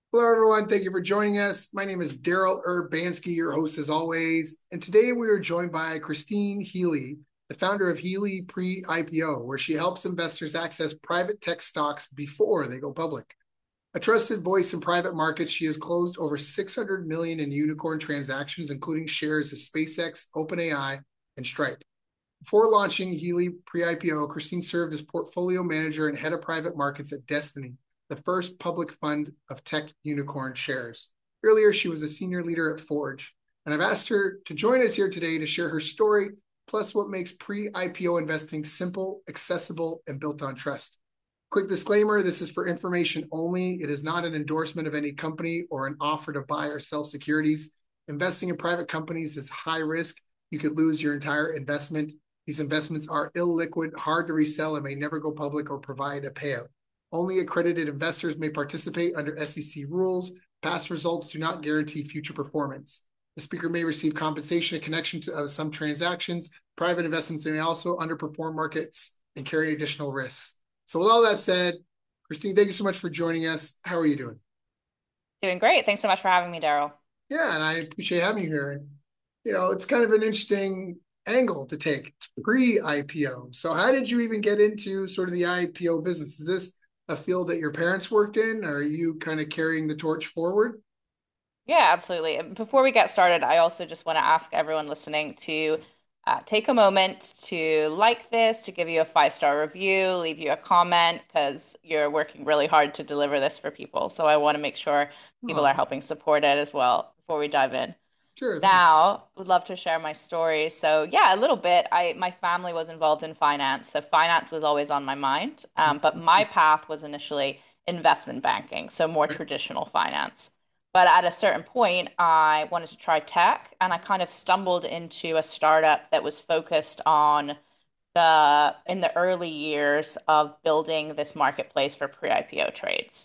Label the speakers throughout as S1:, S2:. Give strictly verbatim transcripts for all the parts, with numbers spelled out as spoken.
S1: Hello, everyone. Thank you for joining us. My name is Daryl Urbanski, your host as always. And today we are joined by Christine Healy, the founder of Healy Pre-I P O, where she helps investors access private tech stocks before they go public. A trusted voice in private markets, she has closed over six hundred million dollars in unicorn transactions, including shares of SpaceX, OpenAI, and Stripe. Before launching Healy pre-I P O, Christine served as portfolio manager and head of private markets at Destiny, the first public fund of tech unicorn shares. Earlier, she was a senior leader at Forge, and I've asked her to join us here today to share her story, plus what makes pre-I P O investing simple, accessible, and built on trust. Quick disclaimer, this is for information only. It is not an endorsement of any company or an offer to buy or sell securities. Investing in private companies is high risk. You could lose your entire investment. These investments are illiquid, hard to resell, and may never go public or provide a payout. Only accredited investors may participate under S E C rules. Past results do not guarantee future performance. The speaker may receive compensation in connection to uh, some transactions. Private investments may also underperform markets and carry additional risks. So with all that said, Christine, thank you so much for joining us. How are you doing?
S2: Doing great. Thanks so much for having me, Daryl.
S1: Yeah, and I appreciate having you here. And, you know, it's kind of an interesting angle to take pre-I P O. So how did you even get into sort of the I P O business? Is this a field that your parents worked in? Or are you kind of carrying the torch forward?
S2: Yeah, absolutely. And Before we get started, I also just want to ask everyone listening to uh, take a moment to like this, to give you a five-star review, leave you a comment, because you're working really hard to deliver this for people. So I want to make sure people
S1: Oh,
S2: are helping support it as well before we dive in.
S1: sure. Thank
S2: Now, would love to share my story. So yeah, a little bit. I my family was involved in finance, so finance was always on my mind. Um, but my
S1: you.
S2: path was initially investment banking, so more
S1: Right.
S2: traditional finance. But at a certain point, I wanted to try tech, and I kind of stumbled into a startup that was focused on the in the early years of building this marketplace for pre-I P O trades.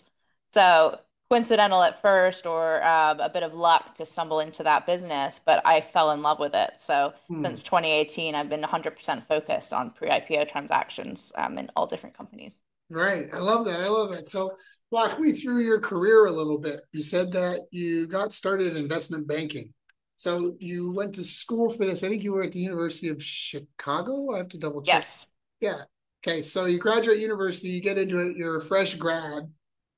S2: So coincidental at first, or um, a bit of luck to stumble into that business, but I fell in love with it. So
S1: Hmm.
S2: since twenty eighteen, I've been one hundred percent focused on pre-I P O transactions um, in all different companies.
S1: Right. I love that. I love that. So walk me through your career a little bit. You said that you got started in investment banking. So you went to school for this. I think you were at the University of Chicago. I have to double check.
S2: Yes.
S1: Yeah. Okay. So you graduate university, you get into it, you're a fresh grad.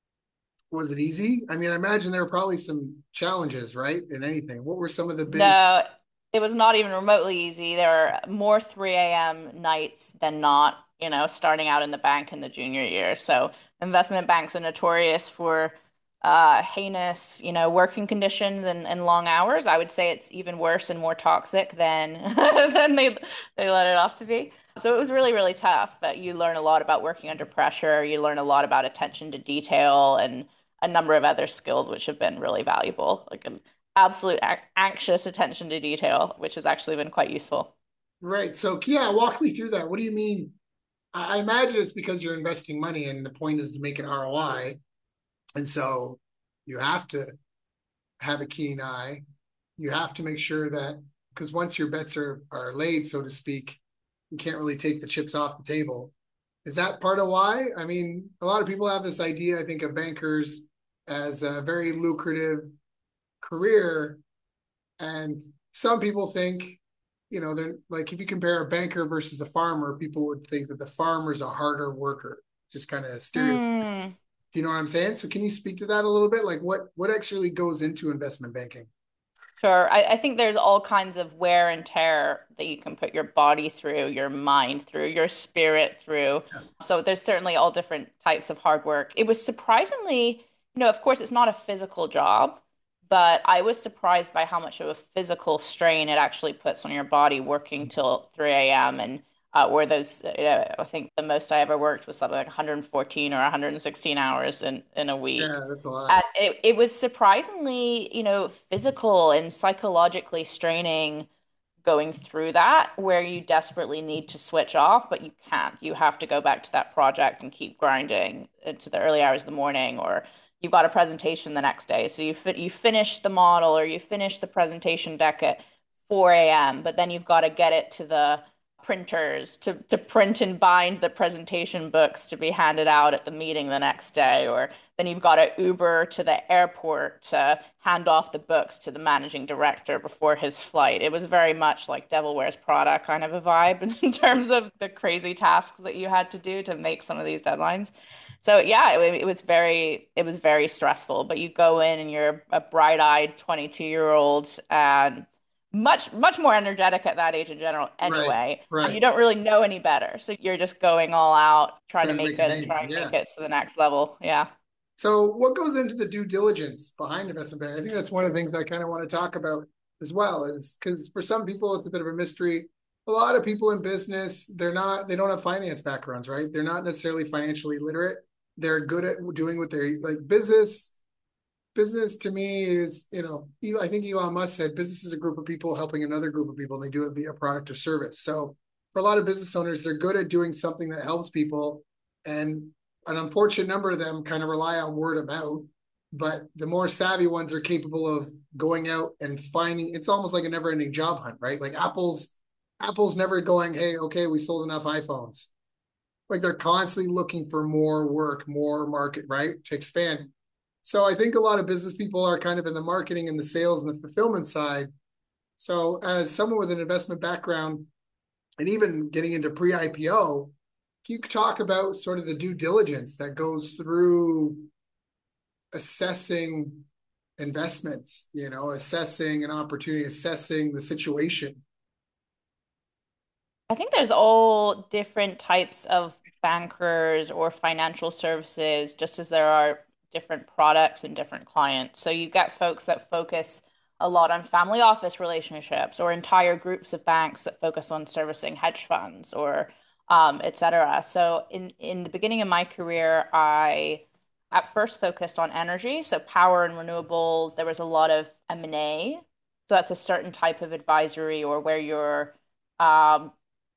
S1: Was it easy? I mean, I imagine there were probably some challenges, right? In anything. What were some of the big?
S2: No, it was not even remotely easy. There were more three a m nights than not, you know, starting out in the bank in the junior year. So investment banks are notorious for uh, heinous, you know, working conditions and, and long hours. I would say it's even worse and more toxic than than they they let it off to be. So it was really, really tough, but you learn a lot about working under pressure. You learn a lot about attention to detail and a number of other skills, which have been really valuable. Like absolute ac anxious attention to detail, which has actually been quite useful.
S1: Right. So yeah, walk me through that. What do you mean? I I imagine it's because you're investing money and the point is to make an R O I. And so you have to have a keen eye. You have to make sure that because once your bets are are laid, so to speak, you can't really take the chips off the table. Is that part of why? I mean, a lot of people have this idea, I think, of bankers as a very lucrative career. And some people think, you know, they're like if you compare a banker versus a farmer, people would think that the farmer's a harder worker. Just kind of stereo.
S2: Hmm.
S1: Do you know what I'm saying? So can you speak to that a little bit? Like what what actually goes into investment banking?
S2: Sure. I, I think there's all kinds of wear and tear that you can put your body through, your mind through, your spirit through. So there's certainly all different types of hard work. It was surprisingly, you know, of course, it's not a physical job, but I was surprised by how much of a physical strain it actually puts on your body working till three a m and uh, where those, you know, I think the most I ever worked was something like one hundred fourteen or one hundred sixteen hours in in a week.
S1: Yeah, that's a lot.
S2: And it, it was surprisingly, you know, physical and psychologically straining going through that, where you desperately need to switch off, but you can't. You have to go back to that project and keep grinding into the early hours of the morning, or you've got a presentation the next day. So you fi you finish the model or you finish the presentation deck at four a m, but then you've got to get it to the printers to to print and bind the presentation books to be handed out at the meeting the next day, or then you've got to Uber to the airport to hand off the books to the managing director before his flight. It was very much like Devil Wears Prada kind of a vibe in terms of the crazy tasks that you had to do to make some of these deadlines. So yeah, it, it was very it was very stressful. But you go in and you're a bright-eyed twenty-two year old and much much more energetic at that age in general
S1: Right,
S2: anyway, and you
S1: right.
S2: don't really know any better, so you're just going all out trying to
S1: Trying to make
S2: make
S1: a
S2: it and
S1: name.
S2: trying to
S1: Yeah.
S2: make it to the next level. Yeah.
S1: So, what goes into the due diligence behind investment banking? I think that's one of the things I kind of want to talk about as well, is because for some people it's a bit of a mystery. A lot of people in business, they're not, they don't have finance backgrounds, right? They're not necessarily financially literate. They're good at doing what they're like. Business, business to me is, you know, I think Elon Musk said business is a group of people helping another group of people, and they do it via product or service. So, for a lot of business owners, they're good at doing something that helps people, and an unfortunate number of them kind of rely on word of mouth. But the more savvy ones are capable of going out and finding. It's almost like a never-ending job hunt, right? Like Apple's Apple's never going, hey, okay, we sold enough iPhones. Like they're constantly looking for more work, more market, right, to expand. So I think a lot of business people are kind of in the marketing and the sales and the fulfillment side. So as someone with an investment background and even getting into pre-I P O, you could talk about sort of the due diligence that goes through assessing investments, you know, assessing an opportunity, assessing the situation.
S2: I think there's all different types of bankers or financial services, just as there are different products and different clients. So you get folks that focus a lot on family office relationships, or entire groups of banks that focus on servicing hedge funds, or um, et cetera. So in in the beginning of my career, I at first focused on energy, so power and renewables. There was a lot of M and A. So that's a certain type of advisory, or where you're um,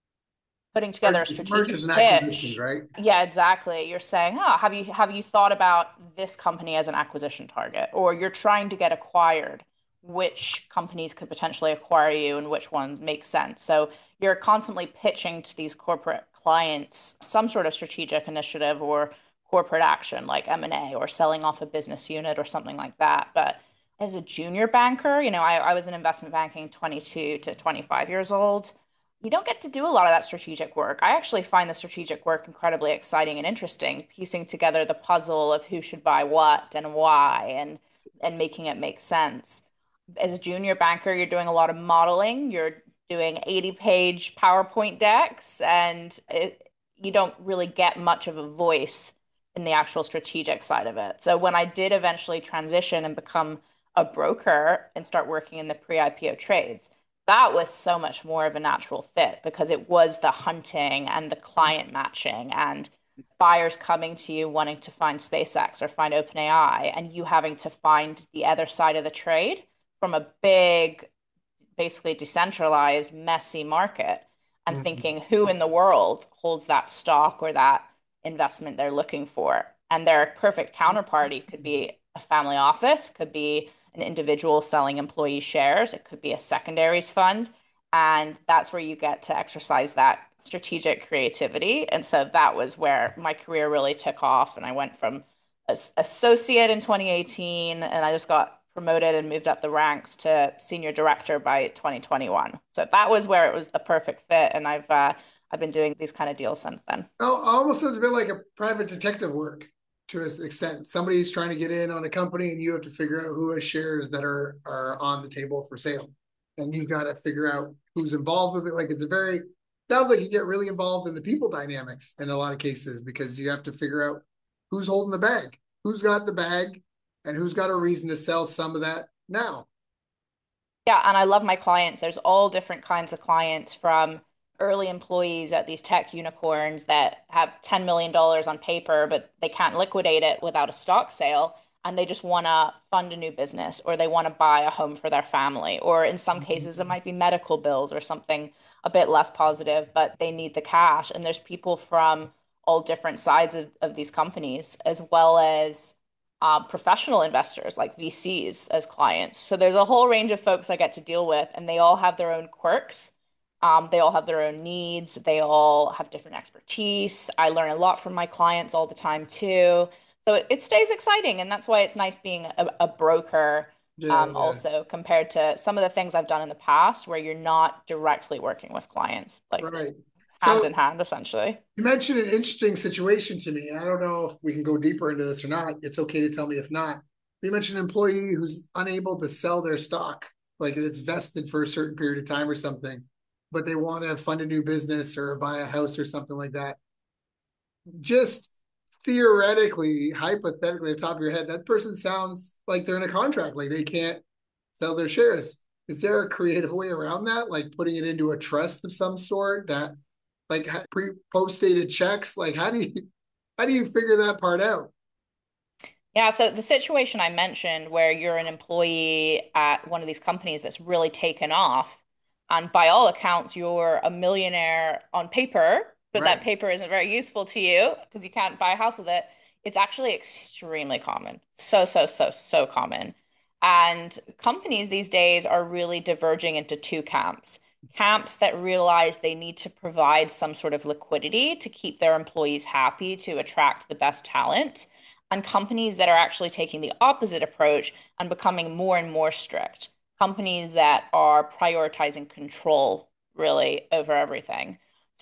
S2: putting together a
S1: Mergers, mergers
S2: strategic
S1: and acquisitions,
S2: pitch.
S1: right?
S2: Yeah, exactly. You're saying, oh, have you have you thought about this company as an acquisition target? Or you're trying to get acquired. Which companies could potentially acquire you and which ones make sense? So you're constantly pitching to these corporate clients some sort of strategic initiative or corporate action like M and A or selling off a business unit or something like that. But as a junior banker, you know, I, I was in investment banking twenty-two to twenty-five years old. You don't get to do a lot of that strategic work. I actually find the strategic work incredibly exciting and interesting, piecing together the puzzle of who should buy what and why, and and making it make sense. As a junior banker, you're doing a lot of modeling. You're doing eighty page PowerPoint decks, and it, you don't really get much of a voice in the actual strategic side of it. So when I did eventually transition and become a broker and start working in the pre-I P O trades, that was so much more of a natural fit because it was the hunting and the client matching and buyers coming to you wanting to find SpaceX or find OpenAI, and you having to find the other side of the trade from a big, basically decentralized, messy market, and
S1: Mm-hmm.
S2: thinking who in the world holds that stock or that investment they're looking for. And their perfect counterparty could be a family office, could be an individual selling employee shares, it could be a secondaries fund. And that's where you get to exercise that strategic creativity. And so that was where my career really took off. And I went from as associate in twenty eighteen, and I just got promoted and moved up the ranks to senior director by twenty twenty-one. So that was where it was the perfect fit, and I've uh, I've been doing these kind of deals since then.
S1: Oh, almost sounds a bit like a private detective work to an extent. Somebody's trying to get in on a company, and you have to figure out who has shares that are are on the table for sale, and you've got to figure out who's involved with it. Like it's a very sounds like you get really involved in the people dynamics in a lot of cases because you have to figure out who's holding the bag, who's got the bag, and who's got a reason to sell some of that now.
S2: Yeah, and I love my clients. There's all different kinds of clients, from early employees at these tech unicorns that have ten million dollars on paper, but they can't liquidate it without a stock sale. And they just want to fund a new business, or they want to buy a home for their family. Or in some cases, it might be medical bills or something a bit less positive, but they need the cash. And there's people from all different sides of, of these companies, as well as uh, professional investors like V Cs as clients. So there's a whole range of folks I get to deal with, and they all have their own quirks. Um, they all have their own needs. They all have different expertise. I learn a lot from my clients all the time too. So it, it stays exciting, and that's why it's nice being a, a broker,
S1: Yeah,
S2: um,
S1: yeah.
S2: also compared to some of the things I've done in the past where you're not directly working with clients, like
S1: Right.
S2: hand
S1: So
S2: in hand, essentially.
S1: you mentioned an interesting situation to me. I don't know if we can go deeper into this or not. It's okay to tell me if not. You mentioned an employee who's unable to sell their stock, like it's vested for a certain period of time or something, but they want to fund a new business or buy a house or something like that. Just theoretically, hypothetically, at the top of your head, that person sounds like they're in a contract, like they can't sell their shares. Is there a creative way around that, like putting it into a trust of some sort that, like pre post dated checks? Like, how do you how do you figure that part out?
S2: Yeah, so the situation I mentioned where you're an employee at one of these companies that's really taken off, and by all accounts, you're a millionaire on paper, but that
S1: Right.
S2: paper isn't very useful to you because you can't buy a house with it. It's actually extremely common. So, so, so, so common. And companies these days are really diverging into two camps. Camps that realize they need to provide some sort of liquidity to keep their employees happy, to attract the best talent, and companies that are actually taking the opposite approach and becoming more and more strict. Companies that are prioritizing control really over everything.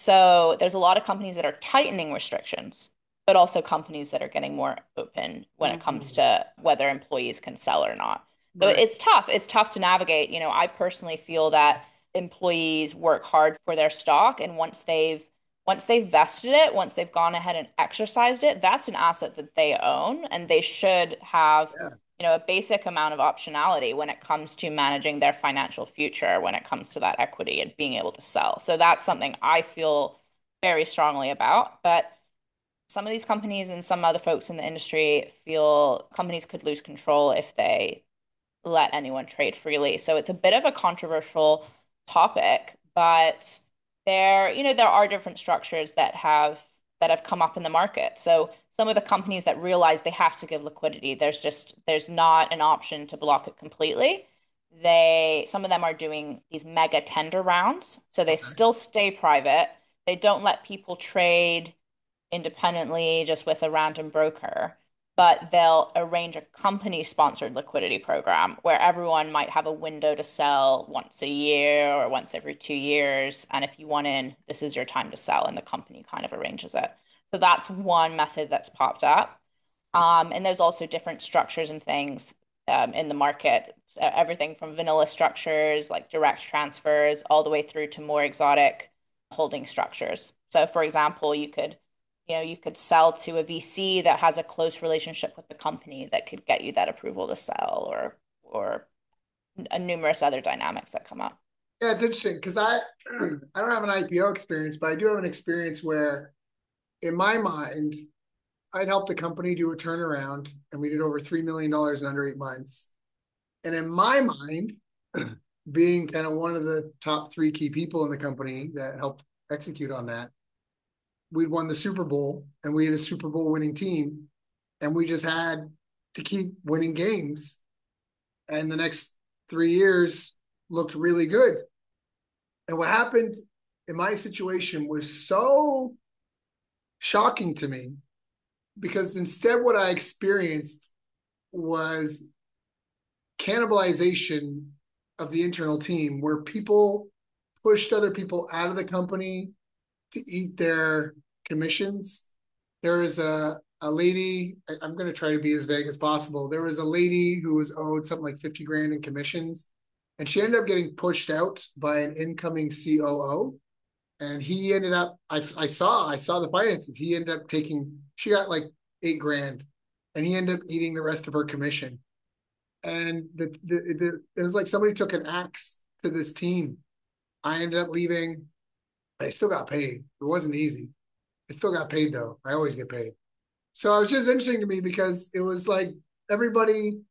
S2: So there's a lot of companies that are tightening restrictions, but also companies that are getting more open when it comes
S1: Mm,
S2: to whether employees can sell or not. So
S1: right.
S2: it's tough. It's tough to navigate. You know, I personally feel that employees work hard for their stock, and once they've once they've vested it, once they've gone ahead and exercised it, that's an asset that they own, and they should have,
S1: Yeah.
S2: you know, a basic amount of optionality when it comes to managing their financial future, when it comes to that equity and being able to sell. So that's something I feel very strongly about. But some of these companies and some other folks in the industry feel companies could lose control if they let anyone trade freely. So it's a bit of a controversial topic, but there, you know, there are different structures that have that have come up in the market. So some of the companies that realize they have to give liquidity, there's just there's not an option to block it completely. They some of them are doing these mega tender rounds, so they
S1: Okay.
S2: still stay private. They don't let people trade independently just with a random broker, but they'll arrange a company sponsored liquidity program where everyone might have a window to sell once a year or once every two years. And if you want in, this is your time to sell, and the company kind of arranges it. So that's one method that's popped up. Um, and there's also different structures and things um, in the market, uh, everything from vanilla structures like direct transfers all the way through to more exotic holding structures. So, for example, you could you know, you could sell to a V C that has a close relationship with the company that could get you that approval to sell, or or n- numerous other dynamics that come up.
S1: Yeah, it's interesting because I I don't have an I P O experience, but I do have an experience where, in my mind, I'd helped the company do a turnaround, and we did over three million dollars in under eight months. And in my mind, being kind of one of the top three key people in the company that helped execute on that, we'd won the Super Bowl, and we had a Super Bowl winning team, and we just had to keep winning games. And the next three years looked really good. And what happened in my situation was so shocking to me because instead, what I experienced was cannibalization of the internal team where people pushed other people out of the company to eat their commissions. There was a, a lady, I- am going to try to be as vague as possible. There was a lady who was owed something like fifty grand in commissions, and she ended up getting pushed out by an incoming C O O. And he ended up, I, I saw, I saw the finances. He ended up taking, she got like eight grand, and he ended up eating the rest of her commission. And the, the, the, it was like somebody took an axe to this team. I ended up leaving. I still got paid. It wasn't easy. I still got paid though. I always get paid. So it was just interesting to me because it was like everybody,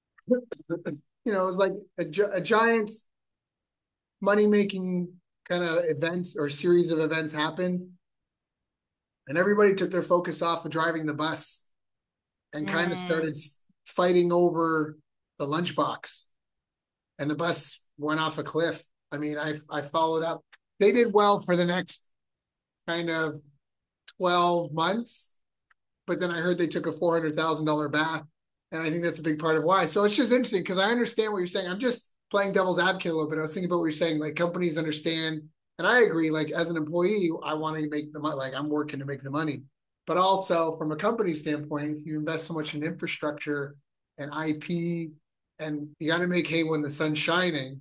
S1: you know, it was like a, a giant money making kind of event or series of events happened. And everybody took their focus off of driving the bus and kind of
S2: Mm.
S1: started fighting over the lunchbox. And the bus went off a cliff. I mean, I I followed up. they did well for the next kind of twelve months, but then I heard they took a four hundred thousand dollars bath. And I think that's a big part of why. So it's just interesting because I understand what you're saying. I'm just playing devil's advocate a little bit. I was thinking about what you're saying, like companies understand, and I agree, like as an employee, I want to make the money, like I'm working to make the money. But also from a company standpoint, if you invest so much in infrastructure and I P, and you got to make hay when the sun's shining,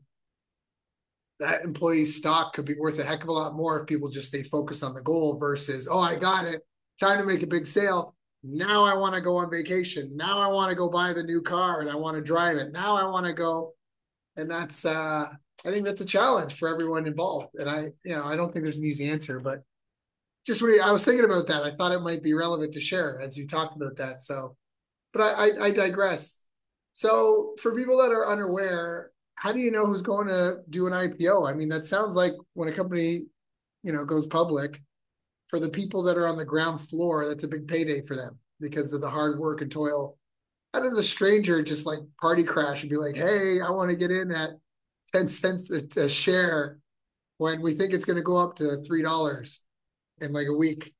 S1: that employee's stock could be worth a heck of a lot more if people just stay focused on the goal versus, oh, I got it, time to make a big sale. Now I want to go on vacation. Now I want to go buy the new car and I want to drive it. Now I want to go. And that's, uh, I think that's a challenge for everyone involved. And I, you know, I don't think there's an easy answer, but just really, I was thinking about that. I thought it might be relevant to share as you talked about that. So, but I, I, I digress. So for people that are unaware, how do you know who's going to do an I P O? I mean, that sounds like when a company, you know, goes public, for the people that are on the ground floor, that's a big payday for them because of the hard work and toil. How does a stranger just like party crash and be like, hey, I want to get in at ten cents a, a share when we think it's going to go up to three dollars in like a week?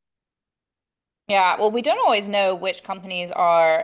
S2: Yeah, well, we don't always know which companies are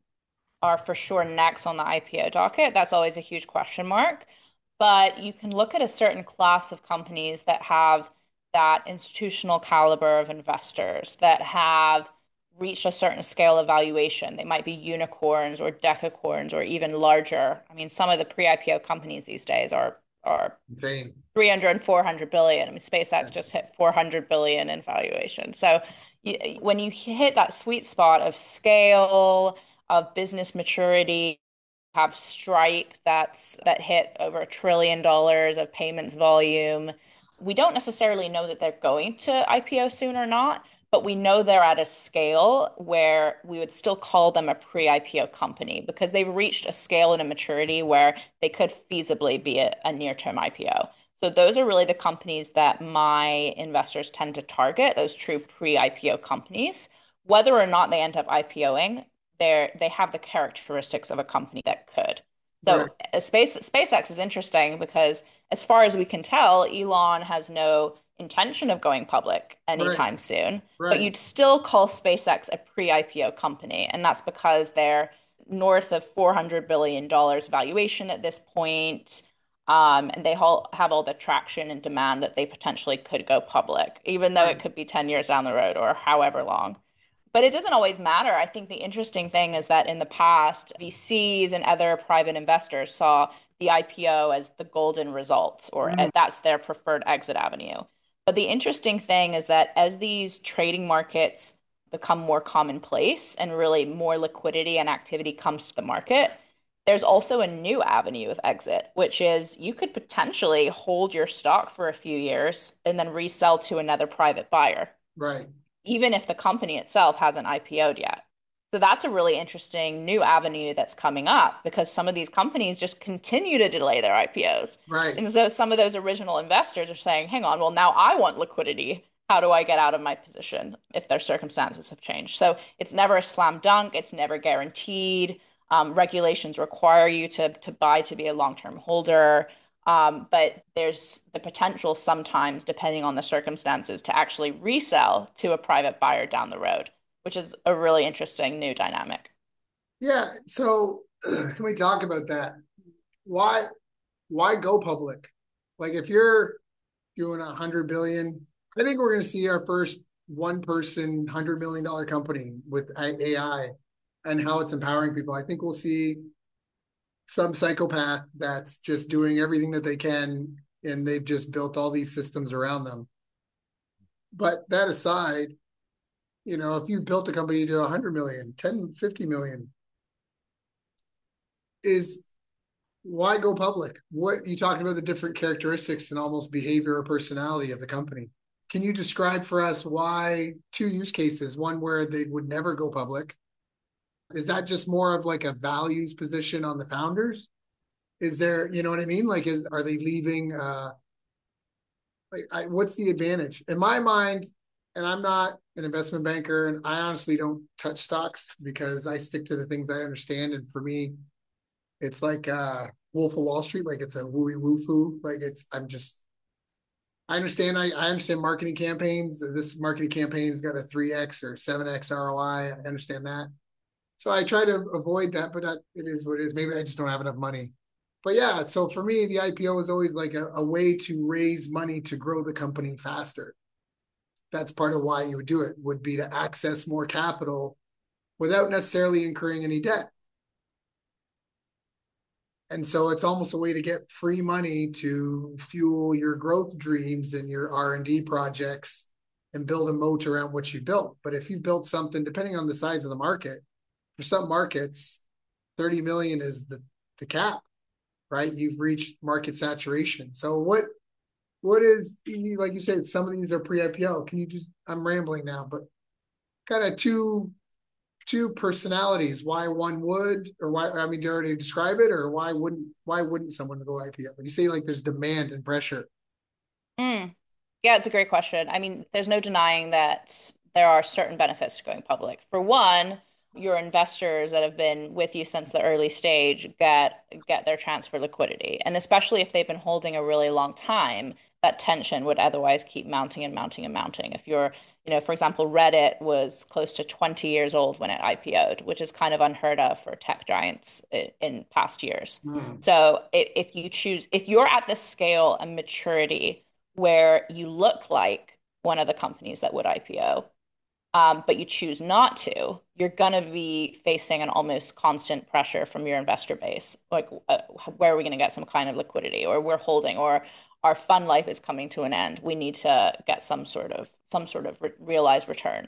S2: are for sure next on the I P O docket. That's always a huge question mark. But you can look at a certain class of companies that have that institutional caliber of investors that have reached a certain scale of valuation. They might be unicorns or decacorns or even larger. I mean, some of the pre-I P O companies these days are are
S1: Insane.
S2: three hundred and four hundred billion. I mean, SpaceX
S1: Yeah.
S2: just hit four hundred billion in valuation. So you, when you hit that sweet spot of scale, of business maturity, have Stripe that's that hit over a trillion dollars of payments volume. We don't necessarily know that they're going to I P O soon or not, but we know they're at a scale where we would still call them a pre-I P O company because they've reached a scale and a maturity where they could feasibly be a, a near-term I P O. So those are really the companies that my investors tend to target, those true pre-I P O companies. Whether or not they end up IPOing, they're they have the characteristics of a company that could.
S1: Right.
S2: So uh, space SpaceX is interesting because as far as we can tell, Elon has no intention of going public
S1: Right.
S2: anytime soon, but
S1: Right.
S2: you'd still call SpaceX a pre-I P O company, and that's because they're north of four hundred billion dollars valuation at this point. Um, and they all have all the traction and demand that they potentially could go public, even though
S1: Right.
S2: it could be ten years down the road or however long. But it doesn't always matter. I think the interesting thing is that in the past, V Cs and other private investors saw the I P O as the golden results, or
S1: Mm,
S2: that's their preferred exit avenue. But the interesting thing is that as these trading markets become more commonplace and really more liquidity and activity comes to the market, there's also a new avenue of exit, which is you could potentially hold your stock for a few years and then resell to another private buyer
S1: right.
S2: even if the company itself hasn't I P O'd yet. So that's a really interesting new avenue that's coming up because some of these companies just continue to delay their I P Os.
S1: Right.
S2: And so some of those original investors are saying, hang on, well, now I want liquidity. How do I get out of my position if their circumstances have changed? So it's never a slam dunk, it's never guaranteed. Um, regulations require you to, to buy to be a long-term holder. Um, but there's the potential sometimes, depending on the circumstances, to actually resell to a private buyer down the road, which is a really interesting new dynamic.
S1: Yeah. So can we talk about that? Why why go public? Like if you're doing a hundred billion, I think we're going to see our first one person hundred million dollar company with A I and how it's empowering people. I think we'll see some psychopath that's just doing everything that they can and they've just built all these systems around them. But that aside, you know, if you built a company to one hundred million, ten, fifty million, is why go public? What you talking about the different characteristics and almost behavior or personality of the company? Can you describe for us why two use cases, one where they would never go public? Is that just more of like a values position on the founders? Is there, you know what I mean? Like, is are they leaving? Uh, like, I, what's the advantage in my mind? And I'm not an investment banker, and I honestly don't touch stocks because I stick to the things I understand. And for me, it's like uh, Wolf of Wall Street, like it's a wooey woo foo. Like it's, I'm just I understand. I, I understand marketing campaigns. This marketing campaign's got a three X or seven X R O I. I I understand that. So I try to avoid that, but that, it is what it is. Maybe I just don't have enough money. But yeah, so for me, the I P O is always like a, a way to raise money to grow the company faster. That's part of why you would do it, would be to access more capital without necessarily incurring any debt. And so it's almost a way to get free money to fuel your growth dreams and your R and D projects and build a moat around what you built. But if you built something, depending on the size of the market, for some markets, thirty million is the, the cap, right? You've reached market saturation. So what what is, like you said, some of these are pre-I P O. Can you just, I'm rambling now, but kind of two two personalities, why one would, or why, I mean, do you already describe it, or why wouldn't why wouldn't someone go I P O? You say like there's demand and pressure.
S2: Mm. Yeah, it's a great question. I mean, there's no denying that there are certain benefits to going public. For one, your investors that have been with you since the early stage get get their chance for liquidity. And especially if they've been holding a really long time, that tension would otherwise keep mounting and mounting and mounting. If you're, you know, for example, Reddit was close to twenty years old when it I P O'd, which is kind of unheard of for tech giants in, in past years.
S1: Hmm.
S2: So if, if you choose, if you're at the scale and maturity where you look like one of the companies that would I P O, um, but you choose not to, you're going to be facing an almost constant pressure from your investor base. Like, uh, where are we going to get some kind of liquidity, or we're holding, or our fund life is coming to an end. We need to get some sort of some sort of re realized return.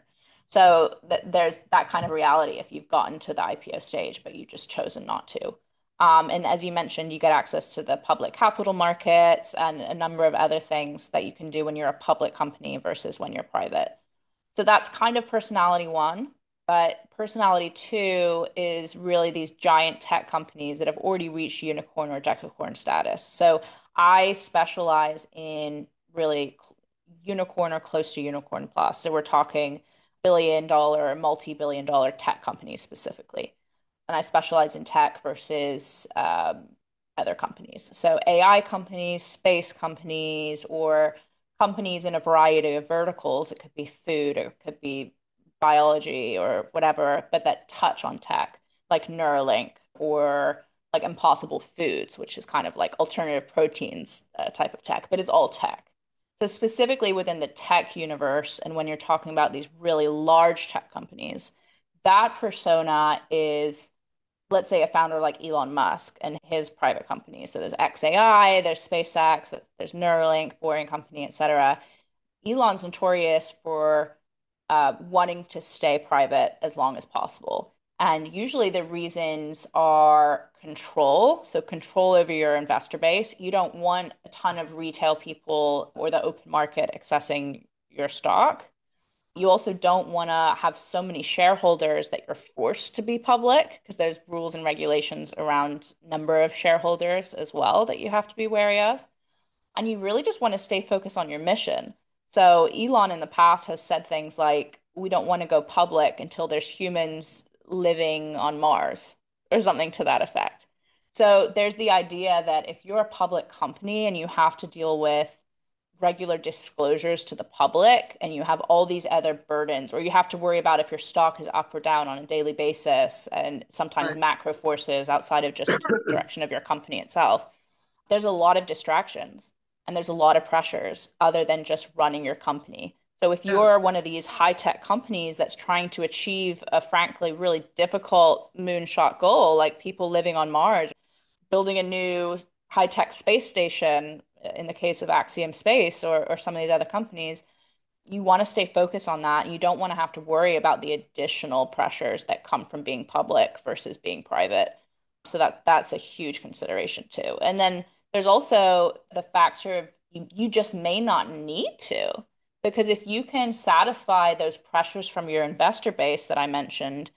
S2: So th there's that kind of reality if you've gotten to the I P O stage, but you've just chosen not to. Um, and as you mentioned, you get access to the public capital markets and a number of other things that you can do when you're a public company versus when you're private. So that's kind of personality one. But personality two is really these giant tech companies that have already reached unicorn or decacorn status. So I specialize in really unicorn or close to unicorn plus. So we're talking billion dollar, multi-billion dollar tech companies specifically. And I specialize in tech versus um, other companies. So A I companies, space companies, or companies in a variety of verticals. It could be food, or it could be biology, or whatever, but that touch on tech, like Neuralink, or like Impossible Foods, which is kind of like alternative proteins uh, type of tech, but it's all tech. So specifically within the tech universe, and when you're talking about these really large tech companies, that persona is, let's say, a founder like Elon Musk and his private companies. So there's X A I, there's SpaceX, there's Neuralink, Boring Company, et cetera. Elon's notorious for uh, wanting to stay private as long as possible. And usually the reasons are control. So control over your investor base. You don't want a ton of retail people or the open market accessing your stock. You also don't want to have so many shareholders that you're forced to be public, because there's rules and regulations around number of shareholders as well that you have to be wary of. And you really just want to stay focused on your mission. So Elon in the past has said things like, we don't want to go public until there's humans living on Mars, or something to that effect. So there's the idea that if you're a public company and you have to deal with regular disclosures to the public, and you have all these other burdens, or you have to worry about if your stock is up or down on a daily basis, and sometimes
S1: Right.
S2: macro forces outside of just direction of your company itself, there's a lot of distractions and there's a lot of pressures other than just running your company. So if
S1: Yeah.
S2: you're one of these high-tech companies that's trying to achieve a frankly really difficult moonshot goal, like people living on Mars, building a new high-tech space station in the case of Axiom Space, or, or some of these other companies, you want to stay focused on that. You don't want to have to worry about the additional pressures that come from being public versus being private. So that that's a huge consideration too. And then there's also the factor of you, you just may not need to, because if you can satisfy those pressures from your investor base that I mentioned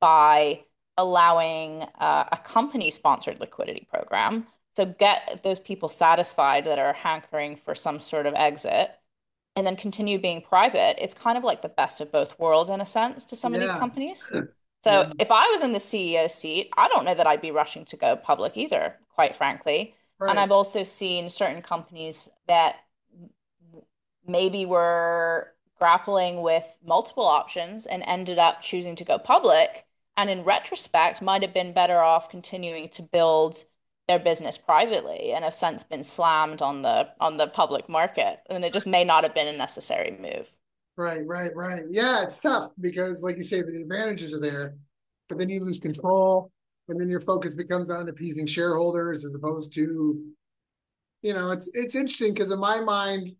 S2: by allowing uh, a company sponsored liquidity program, so get those people satisfied that are hankering for some sort of exit, and then continue being private, it's kind of like the best of both worlds in a sense to some of these
S1: Yeah.
S2: companies.
S1: Yeah.
S2: So if I was in the C E O seat, I don't know that I'd be rushing to go public either, quite frankly. And
S1: Right.
S2: I've also seen certain companies that maybe were grappling with multiple options and ended up choosing to go public, and in retrospect might have been better off continuing to build their business privately and have since been slammed on the on the public market. And it just may not have been a necessary move.
S1: Right, right, right. Yeah, it's tough because, like you say, the advantages are there, but then you lose control, and then your focus becomes on appeasing shareholders as opposed to, you know, it's it's interesting because in my mind,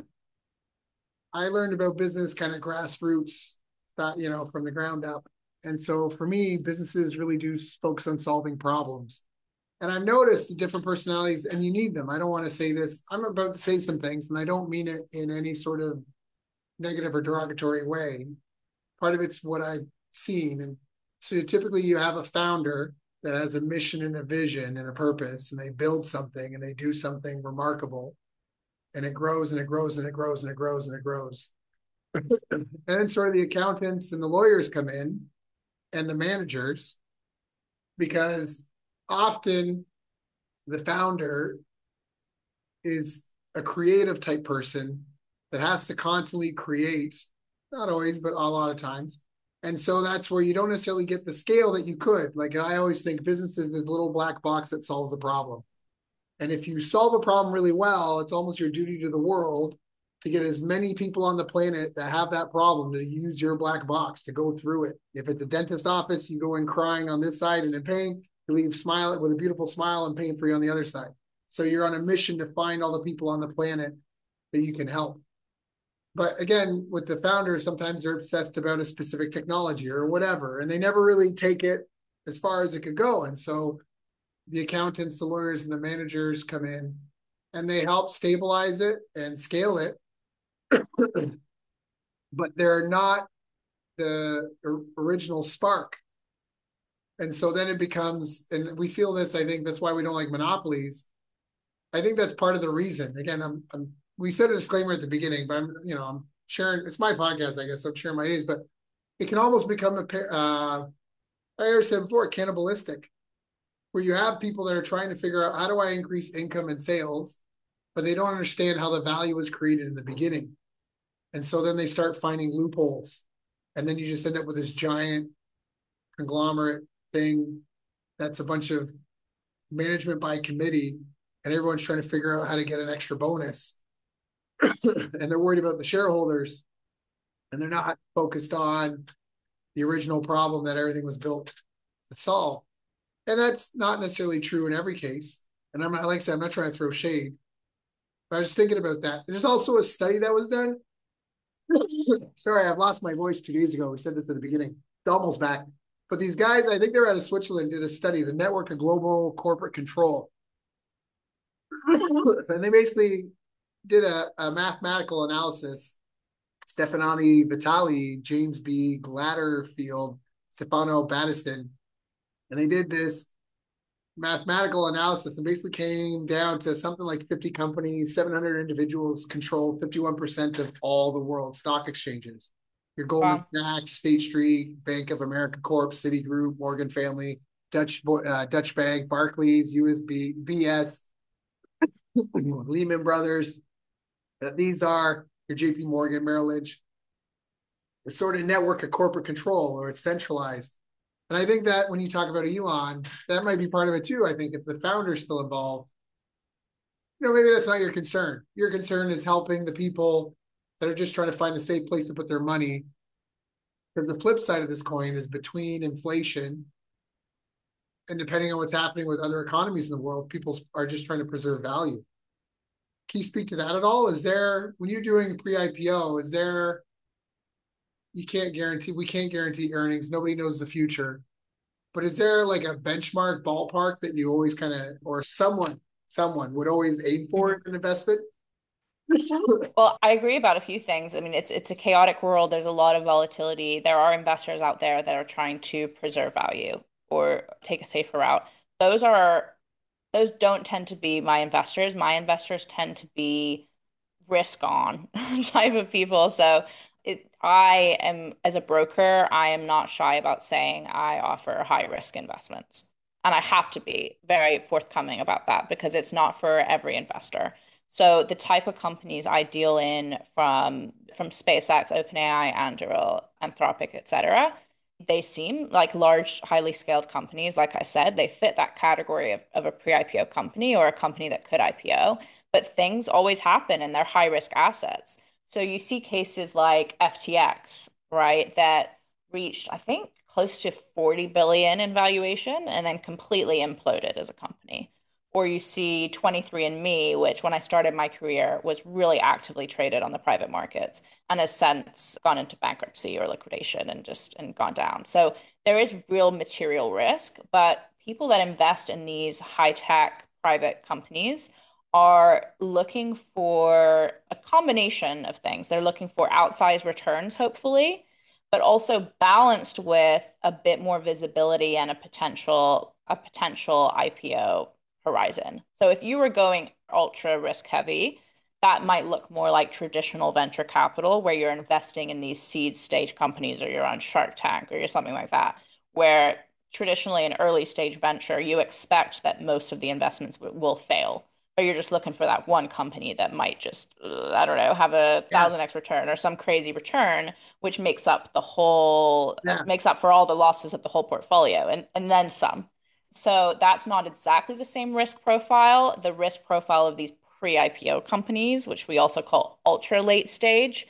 S1: I learned about business kind of grassroots, not, you know, from the ground up. And so for me, businesses really do focus on solving problems. And I've noticed the different personalities, and you need them. I don't want to say this. I'm about to say some things, and I don't mean it in any sort of negative or derogatory way. Part of it's what I've seen. And so typically you have a founder that has a mission and a vision and a purpose, and they build something and they do something remarkable. And it grows and it grows and it grows and it grows and it grows. And then sort of the accountants and the lawyers come in and the managers, because often the founder is a creative type person that has to constantly create, not always, but a lot of times. And so that's where you don't necessarily get the scale that you could. Like I always think businesses is a little black box that solves a problem. And if you solve a problem really well, it's almost your duty to the world to get as many people on the planet that have that problem to use your black box to go through it. If at the dentist office, you go in crying on this side and in pain, you leave smile with a beautiful smile and pain free on the other side. So you're on a mission to find all the people on the planet that you can help. But again, with the founders, sometimes they're obsessed about a specific technology or whatever, and they never really take it as far as it could go. And so the accountants, the lawyers, and the managers come in and they help stabilize it and scale it, but they're not the original spark. And so then it becomes, and we feel this, I think that's why we don't like monopolies. I think that's part of the reason. Again, I'm, I'm we said a disclaimer at the beginning, but I'm, you know, I'm sharing, it's my podcast, I guess, so I'm sharing my ideas, but it can almost become a, uh, I already said before, cannibalistic, where you have people that are trying to figure out how do I increase income and sales, but they don't understand how the value was created in the beginning. And so then they start finding loopholes. And then you just end up with this giant conglomerate thing that's a bunch of management by committee, and everyone's trying to figure out how to get an extra bonus. And they're worried about the shareholders, and they're not focused on the original problem that everything was built to solve. And that's not necessarily true in every case. And I'm not, like I said, I'm not trying to throw shade, but I was thinking about that. There's also a study that was done. Sorry, I've lost my voice two days ago. We said this at the beginning. It's almost back. But these guys, I think they're out of Switzerland, did a study, the Network of Global Corporate Control. And they basically did a, a mathematical analysis. Stefanani Vitali, James B. Glatterfield, Stefano Battiston, and they did this mathematical analysis and basically came down to something like fifty companies, seven hundred individuals control fifty-one percent of all the world stock exchanges. Your Goldman
S2: Wow.
S1: Sachs, State Street, Bank of America Corp, Citigroup, Morgan Stanley, Dutch uh, Dutch Bank, Barclays, U S B, B S, Lehman Brothers. Uh, these are your J P Morgan, Merrill Lynch. It's sort of network of corporate control, or it's centralized. And I think that when you talk about Elon, that might be part of it too. I think if the founder's still involved, you know, maybe that's not your concern. Your concern is helping the people that are just trying to find a safe place to put their money. Because the flip side of this coin is between inflation and depending on what's happening with other economies in the world, people are just trying to preserve value. Can you speak to that at all? Is there, when you're doing pre-I P O, is there, you can't guarantee, we can't guarantee earnings. Nobody knows the future. But is there like a benchmark ballpark that you always kind of, or someone, someone would always aim for
S2: Mhm.
S1: in an investment?
S2: Well, I agree about a few things. I mean, it's it's a chaotic world. There's a lot of volatility. There are investors out there that are trying to preserve value or take a safer route. Those are those don't tend to be my investors. My investors tend to be risk on type of people. So it, I am, as a broker, I am not shy about saying I offer high risk investments. And I have to be very forthcoming about that because it's not for every investor. So the type of companies I deal in from from SpaceX, OpenAI, Anduril, Anthropic, et cetera, they seem like large, highly scaled companies. Like I said, they fit that category of, of a pre-I P O company or a company that could I P O. But things always happen and they're high risk assets. So you see cases like F T X, right, that reached, I think, close to forty billion in valuation and then completely imploded as a company. Or you see twenty-three and Me, which when I started my career was really actively traded on the private markets and has since gone into bankruptcy or liquidation and just and gone down. So there is real material risk, but people that invest in these high-tech private companies are looking for a combination of things. They're looking for outsized returns, hopefully, but also balanced with a bit more visibility and a potential a potential I P O horizon. So if you were going ultra risk heavy, that might look more like traditional venture capital, where you're investing in these seed stage companies or you're on Shark Tank or you're something like that, where traditionally in early stage venture, you expect that most of the investments will fail. Or you're just looking for that one company that might just, uh, I don't know, have a
S1: Yeah,
S2: thousand X return or some crazy return, which makes up the whole,
S1: yeah,
S2: makes up for all the losses of the whole portfolio and, and then some. So that's not exactly the same risk profile. The risk profile of these pre-I P O companies, which we also call ultra late stage,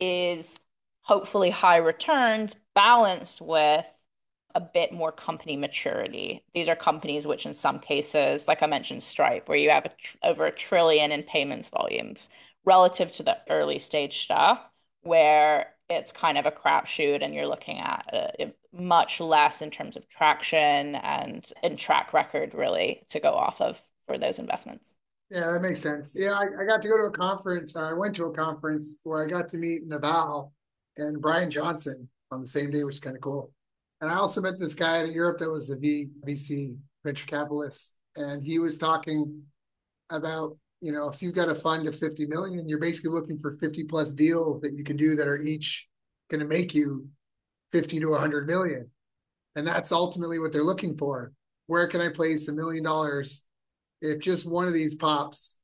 S2: is hopefully high returns balanced with a bit more company maturity. These are companies which, in some cases, like I mentioned, Stripe, where you have a tr over a trillion in payments volumes relative to the early stage stuff, where it's kind of a crapshoot and you're looking at uh, much less in terms of traction and, and track record, really, to go off of for those investments.
S1: yeah, that makes sense. Yeah, I, I got to go to a conference. I went to a conference where I got to meet Naval and Brian Johnson on the same day, which is kind of cool. And I also met this guy in Europe that was a v, VC venture capitalist, and he was talking about, you know, if you've got a fund of fifty million, you're basically looking for fifty plus deals that you can do that are each going to make you fifty to one hundred million. And that's ultimately what they're looking for. Where can I place a million dollars if just one of these pops?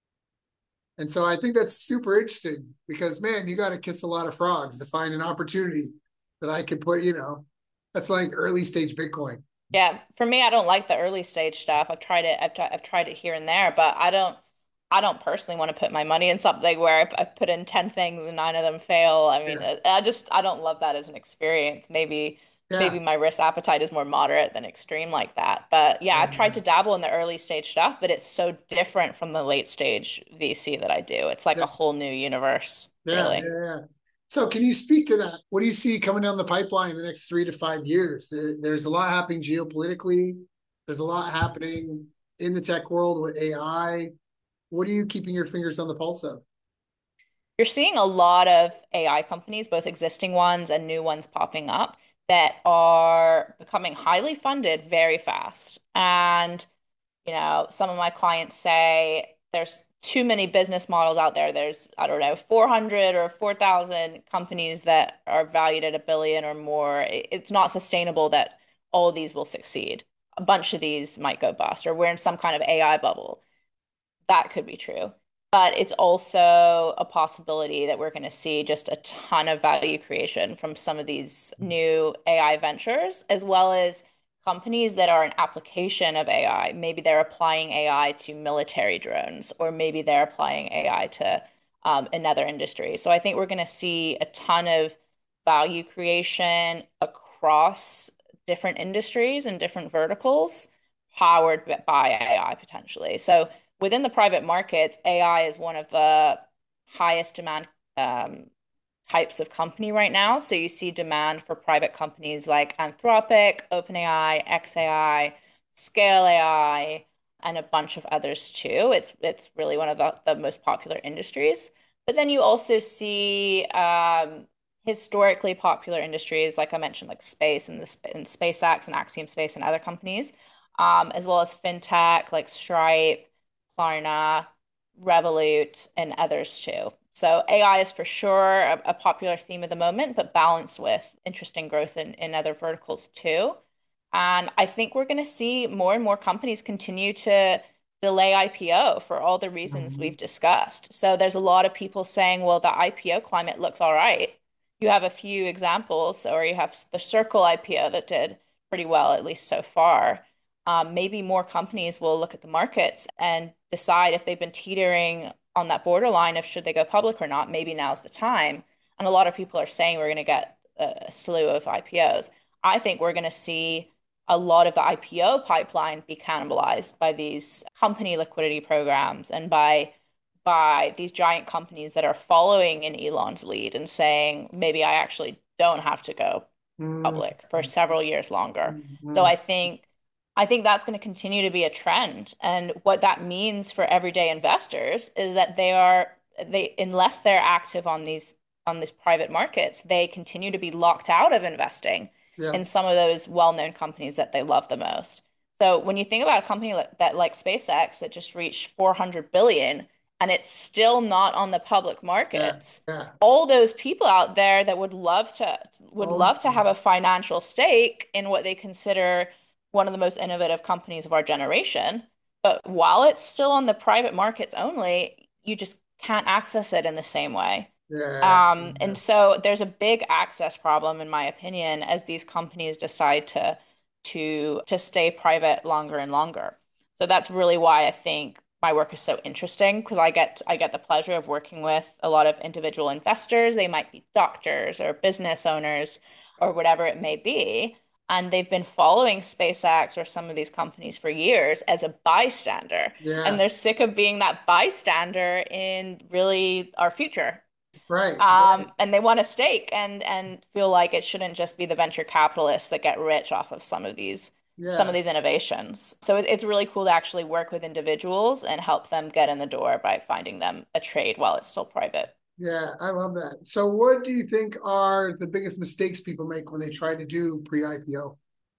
S1: And so I think that's super interesting because, man, you got to kiss a lot of frogs to find an opportunity that I could put, you know, that's like early stage Bitcoin.
S2: Yeah, for me, I don't like the early stage stuff. I've tried it. I've tried. I've tried it here and there, but I don't. I don't personally want to put my money in something where I, I put in ten things and nine of them fail. I mean,
S1: Yeah.
S2: I, I just I don't love that as an experience. Maybe
S1: Yeah.
S2: maybe my risk appetite is more moderate than extreme like that. But yeah, I've tried
S1: Yeah.
S2: to dabble in the early stage stuff, but it's so different from the late stage V C that I do. It's like
S1: Yeah.
S2: a whole new universe,
S1: Yeah.
S2: really.
S1: Yeah. Yeah. So can you speak to that? What do you see coming down the pipeline in the next three to five years? There's a lot happening geopolitically. There's a lot happening in the tech world with A I. What are you keeping your fingers on the pulse of?
S2: You're seeing a lot of A I companies, both existing ones and new ones popping up, that are becoming highly funded very fast. And, you know, some of my clients say there's too many business models out there. There's, I don't know, four hundred or four thousand companies that are valued at a billion or more. It's not sustainable that all of these will succeed. A bunch of these might go bust, or we're in some kind of A I bubble. That could be true. But it's also a possibility that we're going to see just a ton of value creation from some of these new A I ventures, as well as companies that are an application of A I. Maybe they're applying A I to military drones, or maybe they're applying A I to um, another industry. So I think we're going to see a ton of value creation across different industries and different verticals powered by A I potentially. So within the private markets, A I is one of the highest demand um, types of company right now. So you see demand for private companies like Anthropic, OpenAI, xAI, Scale A I, and a bunch of others too. It's it's really one of the, the most popular industries. But then you also see um, historically popular industries, like I mentioned, like space and the and SpaceX and Axiom Space and other companies, um, as well as fintech like Stripe, Klarna, Revolut, and others too. So A I is for sure a, a popular theme of the moment, but balanced with interesting growth in, in other verticals too. And I think we're going to see more and more companies continue to delay I P O for all the reasons
S1: Mhm.
S2: we've discussed. So there's a lot of people saying, well, the I P O climate looks all right. You have a few examples, or you have the Circle I P O that did pretty well, at least so far. Um, maybe more companies will look at the markets and decide if they've been teetering on that borderline of should they go public or not. Maybe now's the time. And a lot of people are saying we're going to get a slew of I P Os. I think we're going to see a lot of the I P O pipeline be cannibalized by these company liquidity programs and by by these giant companies that are following in Elon's lead and saying maybe I actually don't have to go
S1: Mhm.
S2: public for several years longer. So
S1: Mhm.
S2: I think I think that's going to continue to be a trend. And what that means for everyday investors is that they are they unless they're active on these on these private markets, they continue to be locked out of investing
S1: Yeah.
S2: in some of those well-known companies that they love the most. So when you think about a company like, that like SpaceX that just reached four hundred billion and it's still not on the public
S1: Yeah.
S2: markets,
S1: Yeah.
S2: all those people out there that would love to would
S1: Old
S2: love to
S1: school.
S2: have a financial stake in what they consider one of the most innovative companies of our generation. But while it's still on the private markets only, you just can't access it in the same way.
S1: Yeah.
S2: Um, and so there's a big access problem, in my opinion, as these companies decide to to to stay private longer and longer. So that's really why I think my work is so interesting because I get I get the pleasure of working with a lot of individual investors. They might be doctors or business owners or whatever it may be. And they've been following SpaceX or some of these companies for years as a bystander. And
S1: Yeah.
S2: they're sick of being that bystander in really our future.
S1: Right. Right.
S2: Um, and they want a stake and and feel like it shouldn't just be the venture capitalists that get rich off of some of these some of
S1: Yeah.
S2: these innovations. So it, it's really cool to actually work with individuals and help them get in the door by finding them a trade while it's still private.
S1: Yeah. I love that. So what do you think are the biggest mistakes people make when they try to do pre-I P O?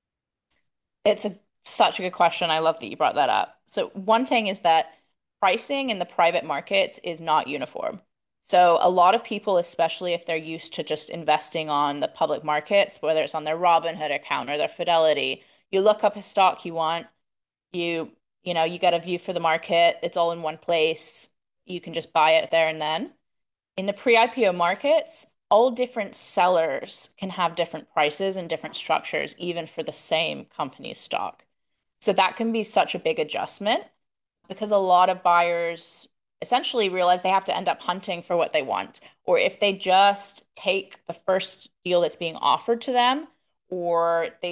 S2: It's a such a good question. I love that you brought that up. So one thing is that pricing in the private markets is not uniform. So a lot of people, especially if they're used to just investing on the public markets, whether it's on their Robinhood account or their Fidelity, you look up a stock you want, you you know, you get a view for the market, it's all in one place. You can just buy it there and then. In the pre-I P O markets, all different sellers can have different prices and different structures, even for the same company's stock. So that can be such a big adjustment because a lot of buyers essentially realize they have to end up hunting for what they want. Or if they just take the first deal that's being offered to them, or they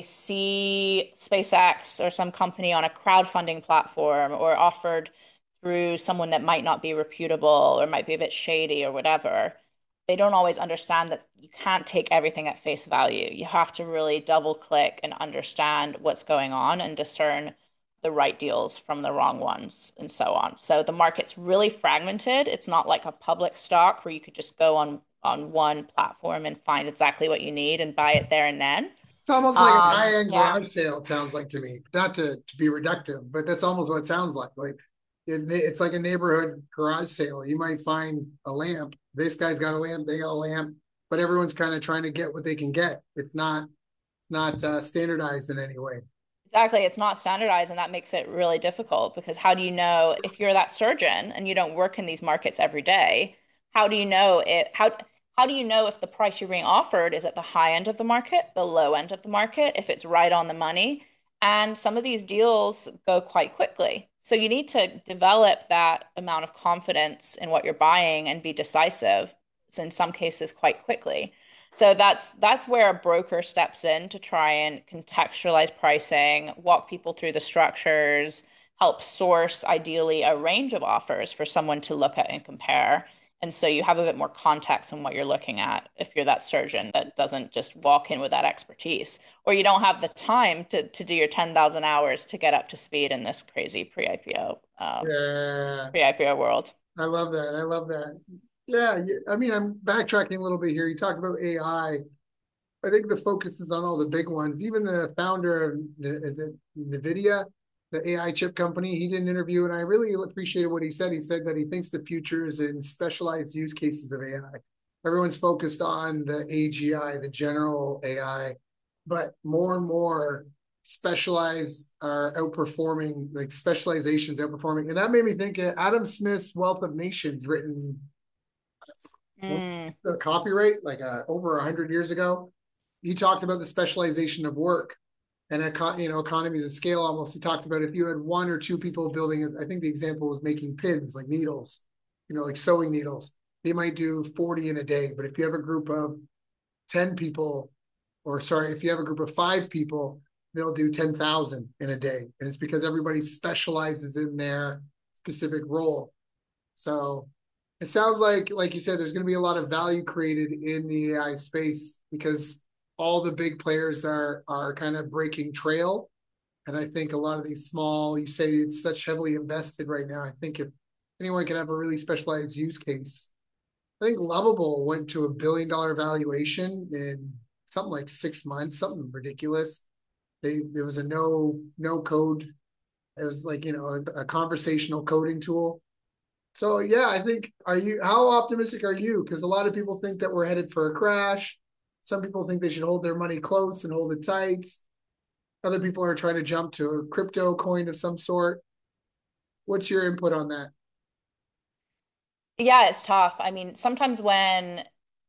S2: see SpaceX or some company on a crowdfunding platform or offered through someone that might not be reputable or might be a bit shady or whatever, they don't always understand that you can't take everything at face value. You have to really double click and understand what's going on and discern the right deals from the wrong ones and so on. So the market's really fragmented. It's not like a public stock where you could just go on on one platform and find exactly what you need and buy it there and then.
S1: It's almost like a
S2: Um,
S1: high-end
S2: yeah,
S1: garage sale, it sounds like to me. Not to, to be reductive, but that's almost what it sounds like. Like it, it's like a neighborhood garage sale. You might find a lamp. This guy's got a lamp, they got a lamp, but everyone's kind of trying to get what they can get. It's not not uh, standardized in any way.
S2: exactly. It's not standardized, and that makes it really difficult because how do you know if you're that surgeon and you don't work in these markets every day? How do you know it? How how do you know if the price you're being offered is at the high end of the market, the low end of the market, if it's right on the money? And some of these deals go quite quickly. So you need to develop that amount of confidence in what you're buying and be decisive, in some cases quite quickly. So that's that's where a broker steps in to try and contextualize pricing, walk people through the structures, help source ideally a range of offers for someone to look at and compare. And so you have a bit more context in what you're looking at if you're that surgeon that doesn't just walk in with that expertise, or you don't have the time to, to do your ten thousand hours to get up to speed in this crazy pre-I P O um,
S1: Yeah,
S2: pre-I P O world.
S1: I love that. I love that. Yeah, I mean, I'm backtracking a little bit here. You talk about A I. I I think the focus is on all the big ones. Even the founder of the, the, NVIDIA, the A I chip company, he did an interview, and I really appreciated what he said. He said that he thinks the future is in specialized use cases of A I. Everyone's focused on the A G I, the general A I, but more and more specialize are outperforming, like specializations outperforming. And that made me think of Adam Smith's Wealth of Nations, written
S2: Mm,
S1: the copyright like uh, over a hundred years ago. He talked about the specialization of work and econ- you know economies of scale. Almost, he talked about if you had one or two people building it. I think the example was making pins, like needles, you know, like sewing needles. They might do forty in a day, but if you have a group of ten people, or sorry, if you have a group of five people, they'll do ten thousand in a day. And it's because everybody specializes in their specific role. So it sounds like, like you said, there's going to be a lot of value created in the A I space because all the big players are are kind of breaking trail. And I think a lot of these small, you say it's such heavily invested right now. I think if anyone can have a really specialized use case, I think Lovable went to a billion dollar valuation in something like six months, something ridiculous. They there was a no no code. It was like, you know, a, a conversational coding tool. So yeah, I think, are you how optimistic are you? Because a lot of people think that we're headed for a crash. Some people think they should hold their money close and hold it tight. Other people are trying to jump to a crypto coin of some sort. What's your input on that?
S2: yeah, it's tough. I mean, sometimes when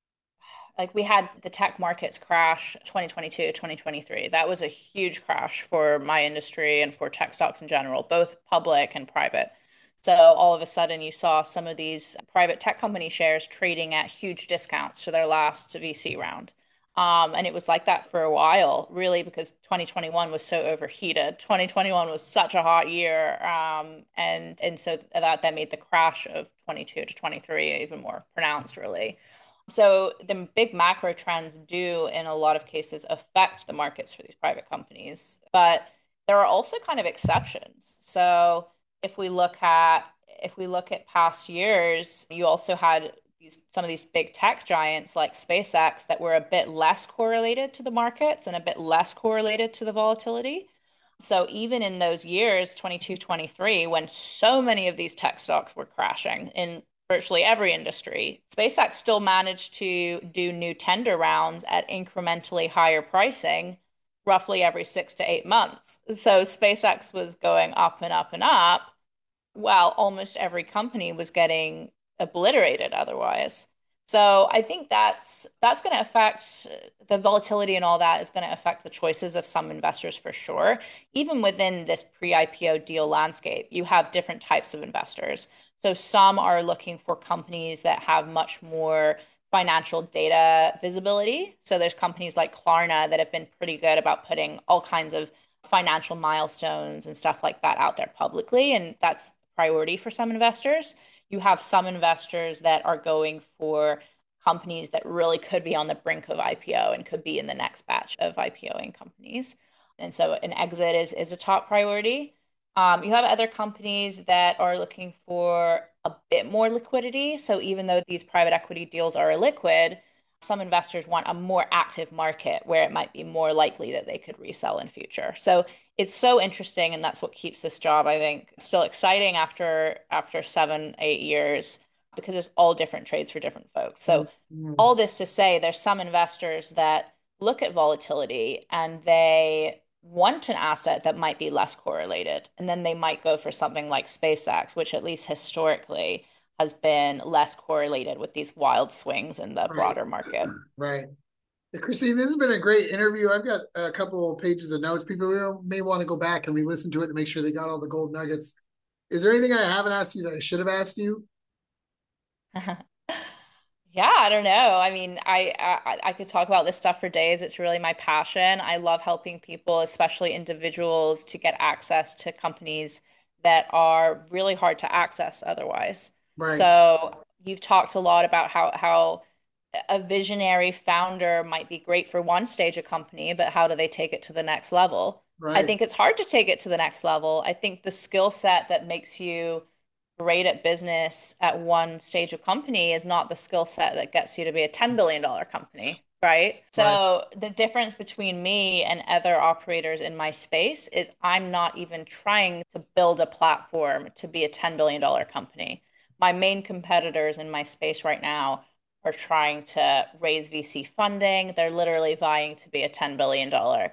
S2: like we had the tech markets crash twenty twenty-two, twenty twenty-three. That was a huge crash for my industry and for tech stocks in general, both public and private. So all of a sudden you saw some of these private tech company shares trading at huge discounts to their last V C round. Um, and it was like that for a while, really, because twenty twenty-one was so overheated. twenty twenty-one was such a hot year. Um, and and so that that made the crash of twenty-two to twenty-three even more pronounced, really. So the big macro trends do, in a lot of cases, affect the markets for these private companies, but there are also kind of exceptions. So if we look at if we look at past years, you also had these some of these big tech giants like SpaceX that were a bit less correlated to the markets and a bit less correlated to the volatility. So even in those years, twenty-two, twenty-three, when so many of these tech stocks were crashing in virtually every industry, SpaceX still managed to do new tender rounds at incrementally higher pricing roughly every six to eight months. So SpaceX was going up and up and up, while almost every company was getting obliterated otherwise. So I think that's that's going to affect the volatility and all that is going to affect the choices of some investors for sure. Even within this pre-I P O deal landscape, you have different types of investors. So some are looking for companies that have much more financial data visibility. So there's companies like Klarna that have been pretty good about putting all kinds of financial milestones and stuff like that out there publicly, and that's priority for some investors. You have some investors that are going for companies that really could be on the brink of I P O and could be in the next batch of IPOing companies. And so an exit is is a top priority. Um, you have other companies that are looking for a bit more liquidity. So even though these private equity deals are illiquid, some investors want a more active market where it might be more likely that they could resell in future. So it's so interesting, and that's what keeps this job, I think, still exciting after after seven, eight years, because there's all different trades for different folks. So
S1: Mm-hmm.
S2: all this to say, there's some investors that look at volatility and they want an asset that might be less correlated, and then they might go for something like SpaceX, which at least historically has been less correlated with these wild swings in the
S1: Right,
S2: broader market.
S1: right. Hey, Christine, this has been a great interview. I've got a couple of pages of notes. People may want to go back and re-listen to it to make sure they got all the gold nuggets. Is there anything I haven't asked you that I should have asked you?
S2: Yeah, I don't know. I mean, I, I I could talk about this stuff for days. It's really my passion. I love helping people, especially individuals, to get access to companies that are really hard to access otherwise.
S1: Right,
S2: So you've talked a lot about how how a visionary founder might be great for one stage of company, but how do they take it to the next level? I
S1: right,
S2: think it's hard to take it to the next level. I think the skill set that makes you great at business at one stage of company is not the skill set that gets you to be a ten billion dollar company, right?
S1: right,
S2: So the difference between me and other operators in my space is I'm not even trying to build a platform to be a ten billion dollar company. My main competitors in my space right now are trying to raise V C funding. They're literally vying to be a ten billion dollar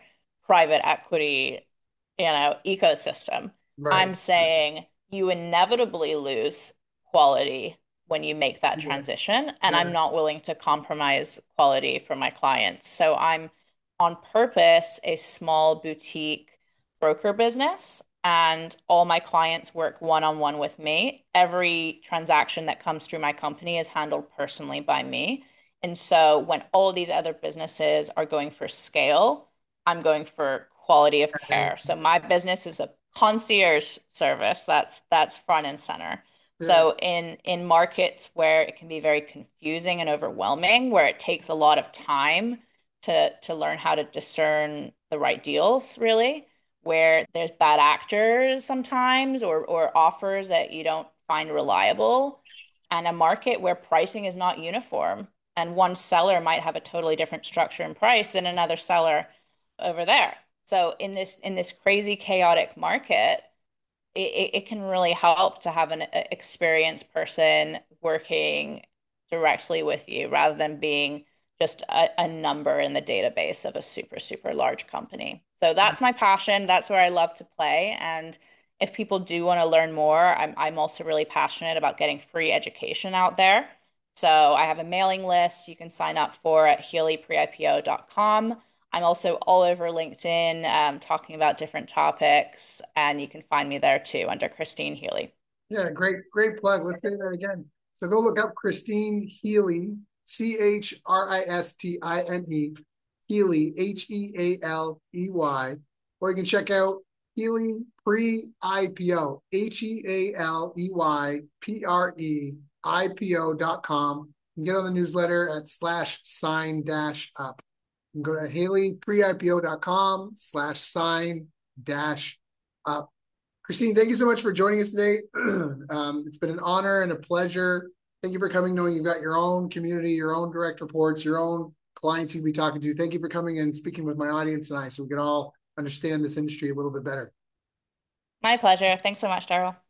S2: private equity, you know, ecosystem.
S1: Right.
S2: I'm saying you inevitably lose quality when you make that
S1: Yeah.
S2: transition, and
S1: Yeah.
S2: I'm not willing to compromise quality for my clients. So I'm on purpose a small boutique broker business, and all my clients work one-on-one with me. Every transaction that comes through my company is handled personally by me. And so when all these other businesses are going for scale, I'm going for quality of care. So my business is a concierge service. That's that's front and center.
S1: Yeah.
S2: So in in markets where it can be very confusing and overwhelming, where it takes a lot of time to to learn how to discern the right deals, really, where there's bad actors sometimes or or offers that you don't find reliable, and a market where pricing is not uniform, and one seller might have a totally different structure and price than another seller over there. So in this in this crazy chaotic market, it, it can really help to have an experienced person working directly with you rather than being just a, a number in the database of a super, super large company. So that's my passion. That's where I love to play. And if people do want to learn more, I'm, I'm also really passionate about getting free education out there. So I have a mailing list you can sign up for at healy pre I P O dot com. I'm also all over LinkedIn, um, talking about different topics, and you can find me there too under Christine Healy.
S1: Yeah, great, great plug. Let's say that again. So go look up Christine Healy, C H R I S T I N E, Healy, H E A L E Y, or you can check out Healy Pre-I P O, H E A L E Y P R E I P O dot com. You can get on the newsletter at slash sign dash up. You can go to Haley Pre I P O dot com slash sign dash up. Christine, thank you so much for joining us today. um, it's been an honor and a pleasure. Thank you for coming, knowing you've got your own community, your own direct reports, your own clients you'll be talking to. Thank you for coming and speaking with my audience tonight so we can all understand this industry a little bit better.
S2: My pleasure. Thanks so much, Daryl.